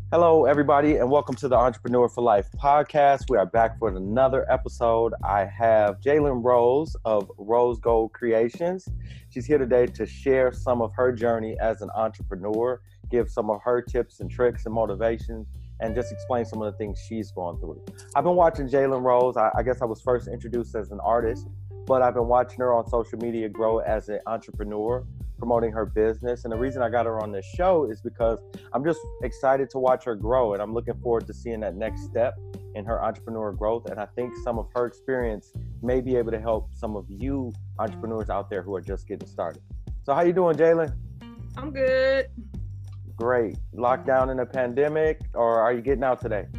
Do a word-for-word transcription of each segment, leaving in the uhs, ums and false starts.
Hello, everybody, and welcome to the Entrepreneur for Life podcast. We are back for another episode. I have Jalen Rose of Rose Gold Creations. She's here today to share some of her journey as an entrepreneur, give some of her tips and tricks and motivations, and just explain some of the things she's gone through. I've been watching Jalen Rose. I, I guess I was first introduced as an artist, but I've been watching her on social media grow as an entrepreneur, promoting her business. And the reason I got her on this show is because I'm just excited to watch her grow, and I'm looking forward to seeing that next step in her entrepreneur growth. And I think some of her experience may be able to help some of you entrepreneurs out there who are just getting started. So how you doing, Jalen? I'm good. Great. Locked down in a pandemic, or are you getting out today?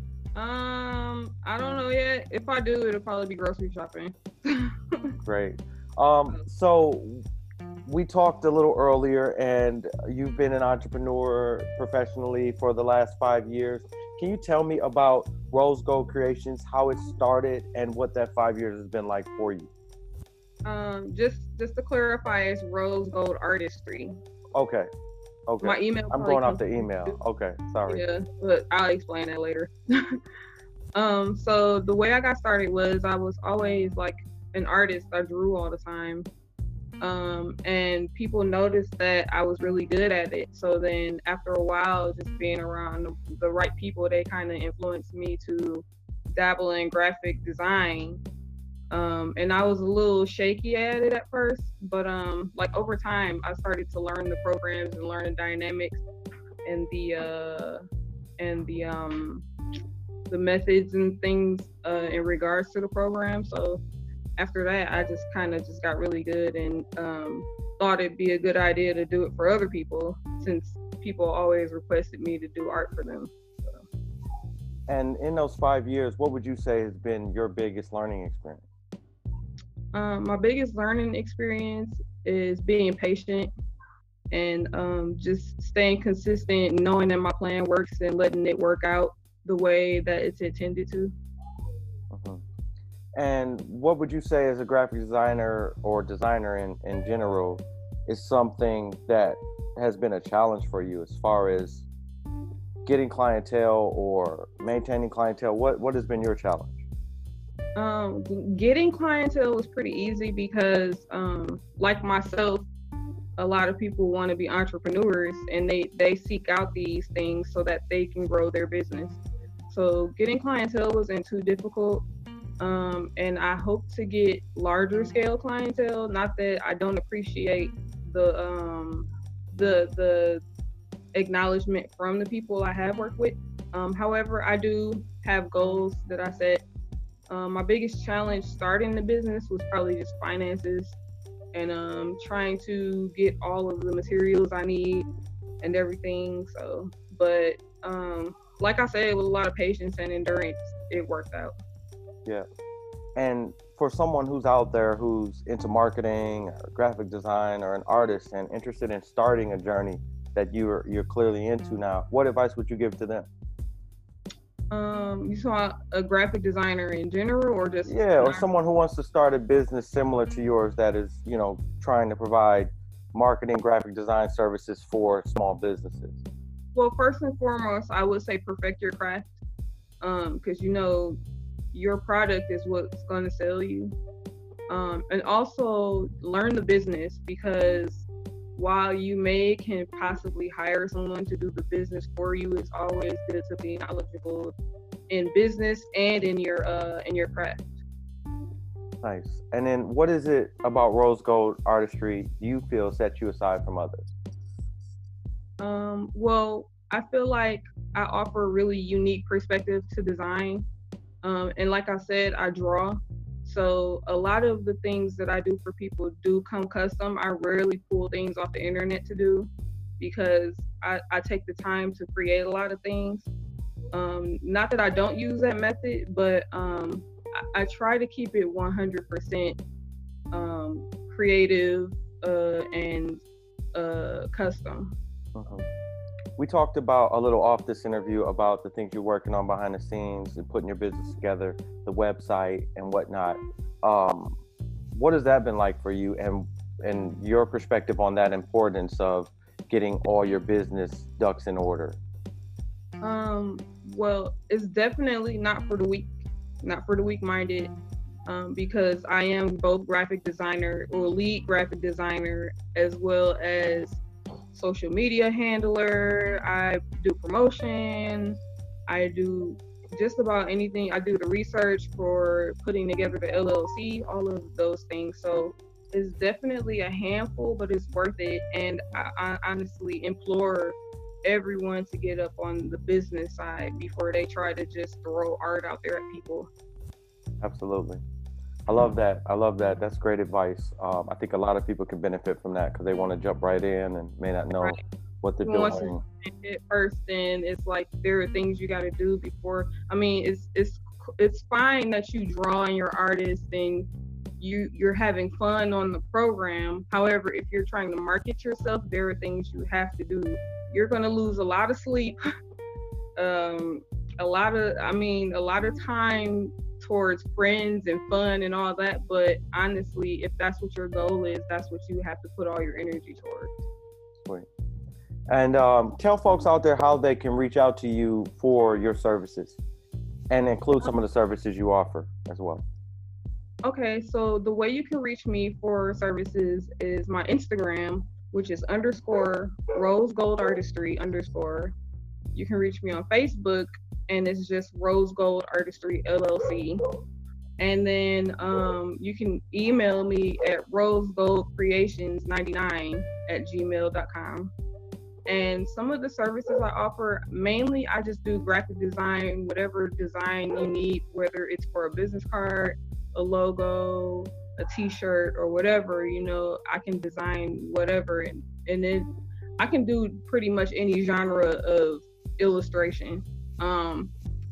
Um, I don't know yet. If I do, it'll probably be grocery shopping. Great. Um, so we talked a little earlier, and you've been an entrepreneur professionally for the last five years. Can you tell me about Rose Gold Creations, how it started, and what that five years has been like for you? Um, just just to clarify, it's Rose Gold Artistry. Okay. Okay. My email. I'm going off the email. Okay. Sorry. Yeah, but I'll explain that later. um, so the way I got started was I was always like an artist. I drew all the time. Um, and people noticed that I was really good at it. So then after a while, just being around the, the right people, they kind of influenced me to dabble in graphic design. Um, and I was a little shaky at it at first, but um, like over time, I started to learn the programs and learn the dynamics and the uh, and the um, the methods and things uh, in regards to the program. So after that, I just kind of just got really good and um, thought it'd be a good idea to do it for other people, since people always requested me to do art for them. So. And in those five years, what would you say has been your biggest learning experience? Um, my biggest learning experience is being patient and um, just staying consistent, knowing that my plan works and letting it work out the way that it's intended to. Uh-huh. And what would you say as a graphic designer or designer in, in general is something that has been a challenge for you as far as getting clientele or maintaining clientele? What, what has been your challenge? Um, getting clientele was pretty easy because um, like myself, a lot of people want to be entrepreneurs and they, they seek out these things so that they can grow their business. So getting clientele wasn't too difficult. Um, and I hope to get larger scale clientele. Not that I don't appreciate the um, the the acknowledgement from the people I have worked with. Um, however, I do have goals that I set. Um, my biggest challenge starting the business was probably just finances and um, trying to get all of the materials I need and everything. So, but um, like I said, with a lot of patience and endurance, it worked out. Yeah. And for someone who's out there who's into marketing or graphic design or an artist and interested in starting a journey that you're you're clearly into now, what advice would you give to them? Um, you saw a graphic designer in general, or just yeah, or someone who wants to start a business similar to yours that is, you know, trying to provide marketing, graphic design services for small businesses? Well, first and foremost, I would say perfect your craft, um, because you know your product is what's going to sell you, um, and also learn the business, because while you may can possibly hire someone to do the business for you, it's always good to be knowledgeable in business and in your uh, in your craft. Nice. And then what is it about Rose Gold Artistry you feel set you aside from others? Um, well, I feel like I offer a really unique perspective to design. Um, and like I said, I draw. So a lot of the things that I do for people do come custom. I rarely pull things off the internet to do, because I, I take the time to create a lot of things. Um, not that I don't use that method, but um, I, I try to keep it one hundred percent um, creative uh, and uh, custom. Uh-huh. We talked about a little off this interview about the things you're working on behind the scenes and putting your business together, the website and whatnot. Um, what has that been like for you, and and your perspective on that importance of getting all your business ducks in order? Um, well, it's definitely not for the weak, not for the weak-minded, um, because I am both graphic designer or lead graphic designer as well as social media handler. I do promotion. I do just about anything. I do the research for putting together the L L C, all of those things. So it's definitely a handful, but it's worth it. And I, I honestly implore everyone to get up on the business side before they try to just throw art out there at people. Absolutely. I love that. I love that. That's great advice. Um, I think a lot of people can benefit from that because they want to jump right in and may not know right. what they're Once doing. you it first, then it's like there are things you got to do before. I mean, it's it's it's fine that you draw and you're artist and you you're having fun on the program. However, if you're trying to market yourself, there are things you have to do. You're going to lose a lot of sleep, um, a lot of, I mean, a lot of time towards friends and fun and all that. But honestly, if that's what your goal is, that's what you have to put all your energy towards. Sweet. And um, tell folks out there how they can reach out to you for your services and include some of the services you offer as well. Okay, so the way you can reach me for services is my Instagram, which is underscore rose gold artistry underscore. You can reach me on Facebook, and it's just Rose Gold Artistry L L C. And then um, you can email me at rosegoldcreations ninety-nine at gmail dot com. And some of the services I offer, mainly I just do graphic design, whatever design you need, whether it's for a business card, a logo, a t-shirt, or whatever, you know, I can design whatever. And, and then I can do pretty much any genre of illustration. Um,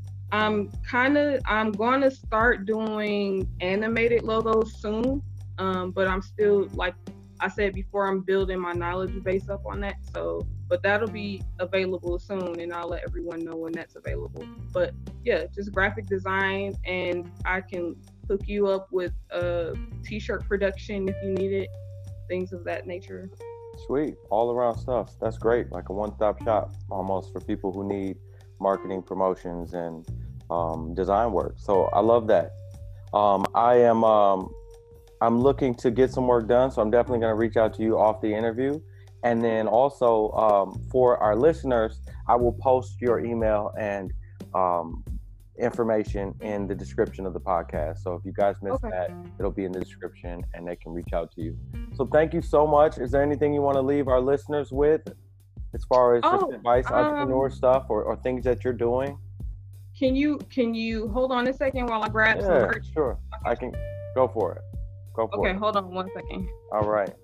I'm kind of, I'm going to start doing animated logos soon, um, but I'm still, like I said before, I'm building my knowledge base up on that. So, but that'll be available soon, and I'll let everyone know when that's available. But yeah, just graphic design, and I can hook you up with a t-shirt production if you need it, things of that nature. Sweet, all around stuff. That's great, like a one-stop shop almost for people who need marketing, promotions, and um, design work. So I love that. Um, I am um, I'm looking to get some work done, so I'm definitely going to reach out to you off the interview. And then also um, for our listeners, I will post your email and um, information in the description of the podcast. So if you guys missed okay. that, it'll be in the description and they can reach out to you. So thank you so much. Is there anything you want to leave our listeners with as far as oh, just advice, um, entrepreneur stuff, or, or things that you're doing? Can you can you hold on a second while I grab yeah, some merch? Sure. Okay. I can go for it. Go for okay, it. Okay, hold on one second. All right.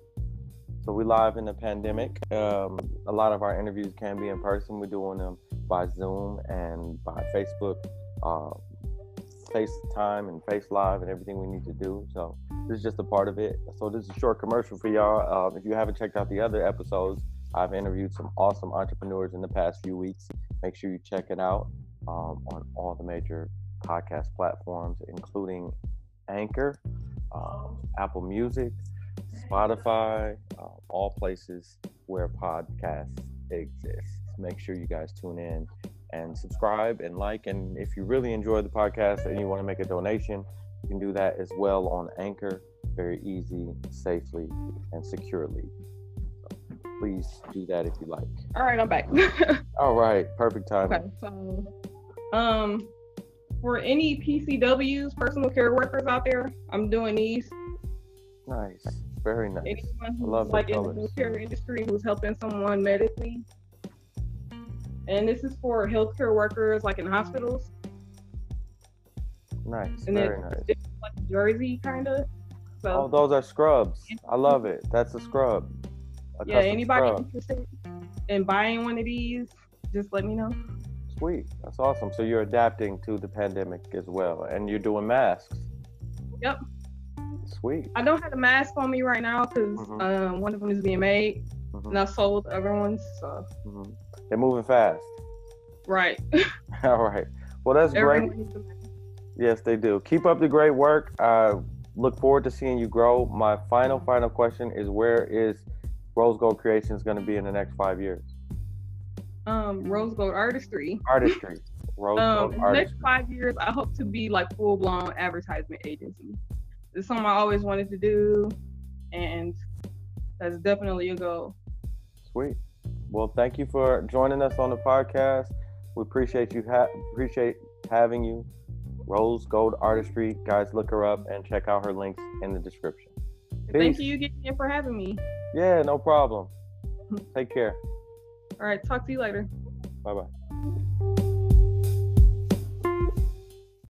So we live in the pandemic. Um, a lot of our interviews can be in person. We're doing them by Zoom and by Facebook, uh, FaceTime and Face Live and everything we need to do. So this is just a part of it. So this is a short commercial for y'all. Uh, if you haven't checked out the other episodes, I've interviewed some awesome entrepreneurs in the past few weeks. Make sure you check it out um, on all the major podcast platforms, including Anchor, um, Apple Music, Spotify, uh, all places where podcasts exist. Make sure you guys tune in and subscribe and like. And if you really enjoy the podcast and you want to make a donation, you can do that as well on Anchor. Very easy, safely, and securely. So please do that if you like. All right, I'm back. All right, perfect timing. Okay, so um, for any P C Ws, personal care workers out there, I'm doing these. Nice. Very nice. Anyone who's like in the healthcare industry who's helping someone medically. And this is for healthcare workers like in hospitals. Nice. And very it's, nice. It's like jersey kind of. So, oh, those are scrubs. I love it. That's a scrub. A yeah, anybody scrub. interested in buying one of these, just let me know. Sweet. That's awesome. So you're adapting to the pandemic as well. And you're doing masks. Yep. Sweet. I don't have a mask on me right now because mm-hmm. uh, one of them is being made, mm-hmm. and I sold the other ones. So mm-hmm. they're moving fast. Right. All right. Well, that's Everyone great. Yes, they do. Keep up the great work. I look forward to seeing you grow. My final, final question is: where is Rose Gold Creations going to be in the next five years? Um, Rose Gold Artistry. Artistry. Rose um, Gold in the Artistry. next five years, I hope to be like full blown advertisement agency. It's something I always wanted to do, and that's definitely a goal. Sweet. Well, thank you for joining us on the podcast. We appreciate you. Ha- appreciate having you. Rose Gold Artistry. Guys, look her up and check out her links in the description. Peace. Thank you again for having me. Yeah, no problem. Take care. All right, talk to you later. Bye bye.